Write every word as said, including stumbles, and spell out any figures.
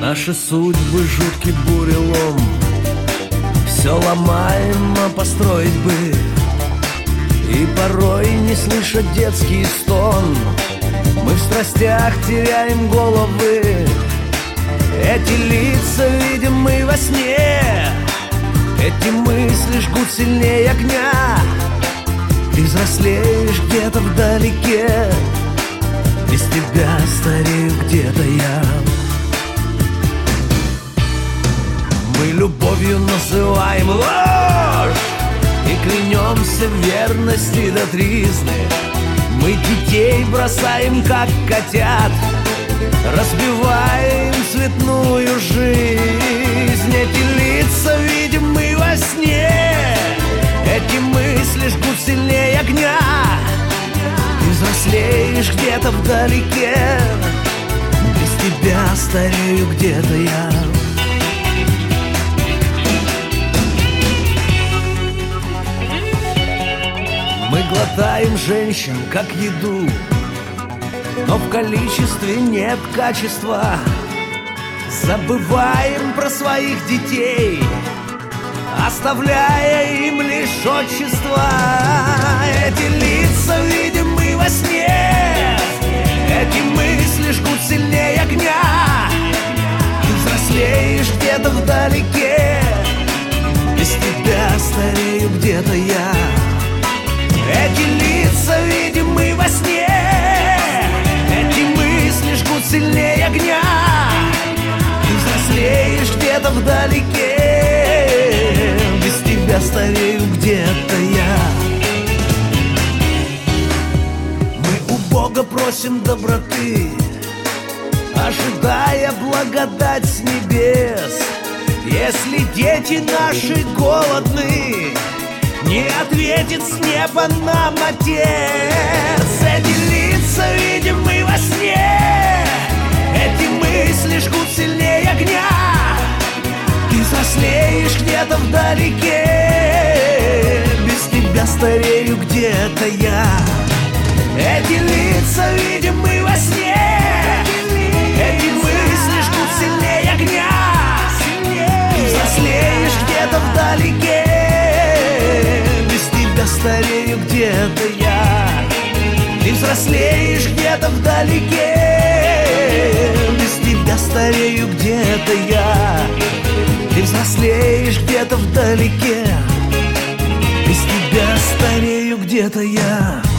Наши судьбы жуткий бурелом, все ломаем, а построить бы. И порой не слыша детский стон, мы в страстях теряем головы. Эти лица видим мы во сне, эти мысли жгут сильнее огня. Ты взрослеешь где-то вдалеке, без тебя старею где-то я. Мы любовью называем ложь и клянемся в верности до тризны. Мы детей бросаем, как котят, разбиваем цветную жизнь. Эти лица видим мы во сне, эти мысли жгут сильнее огня. Ты взрослеешь где-то вдалеке, без тебя старею где-то я. Мы глотаем женщин, как еду, но в количестве нет качества. Забываем про своих детей, оставляя им лишь отчество. Эти лица видим мы во сне, эти мысли жгут сильнее огня. Ты взрослеешь где-то вдалеке, без тебя старею где-то я. Эти лица видим мы во сне, эти мысли жгут сильнее огня. Ты взрослеешь где-то вдалеке, без тебя старею где-то я. Мы у Бога просим доброты, ожидая благодать с небес. Если дети наши голодны, не ответит с неба нам Отец. Эти лица видим мы во сне, эти мысли жгут сильнее огня. Ты взрослеешь где-то вдалеке, без тебя старею где-то я. Эти лица видим мы во сне, эти мысли жгут сильнее огня. Ты взрослеешь где-то вдалеке, старею где-то я. Ты взрослеешь где-то вдалеке, без тебя старею где-то я. Ты взрослеешь где-то вдалеке, без тебя старею где-то я.